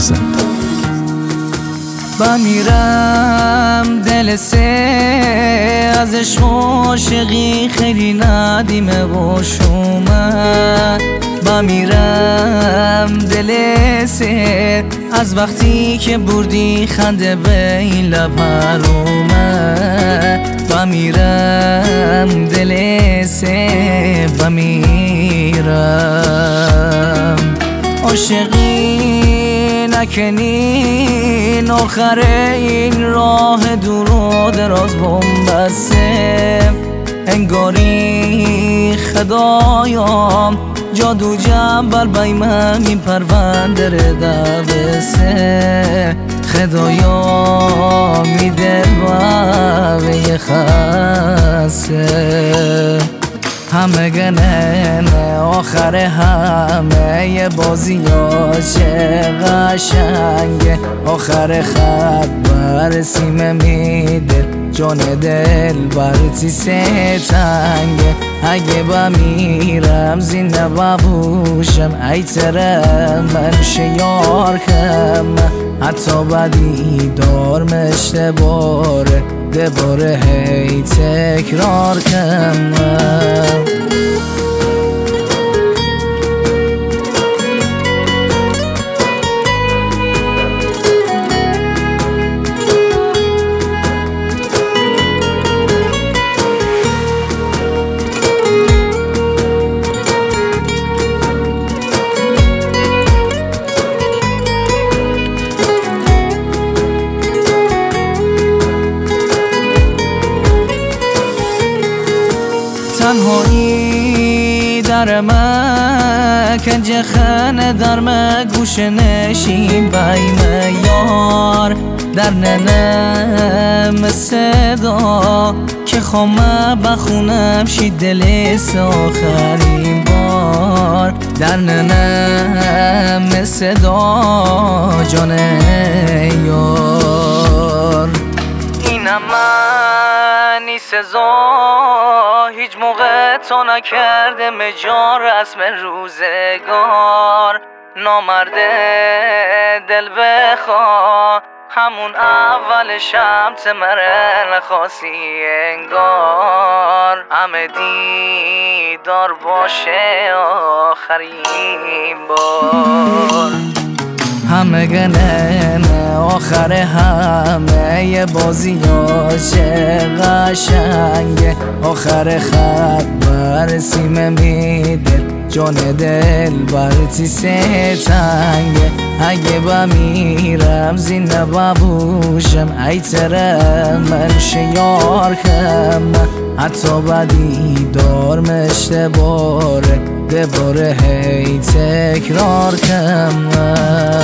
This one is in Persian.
بزن. بمیرم دل سه ازش عاشقی خیلی ندیمه و شومه. بمیرم دل سه از وقتی که بردی خنده به این لب حرومه. بمیرم دل سه بمیرم. عاشقی نکنین آخر این راه دور و دراز بومبسته. انگاری خدایام جادو جبل بایمم این پرونده دوسته. خدایا میده باوی خسته. همه گنه آخر همه یه بازی ها چه قشنگه. آخر خط برسیم میده جان دل برتی ستنگه. اگه بمیرم زنده ببوشم ای تره من شیار کم. حتی بدی دار مشته باره دوباره هی تکرار کم. تنهایی در کنج خانه در گوش نشین بایم یار. در ننم صدا که خوام بخونم شی دل آخرین بار. در ننم صدا جان یار. اینم منی سزا هیچ موقع تو نکرده مجار رسم روزگار. نامرد دل بخوا همون اول شمت مره نخواستی انگار. همه دیدار باشه آخرین بار. همه گنه آخر همه یه بازی ها چه قشنگه. آخر خط برسیم میده جان دل برتی ستنگه. اگه بمیرم زنده ببوشم ای تره من شیار کم. حتی بدی دار مشته باره دوباره هی تکرار کم.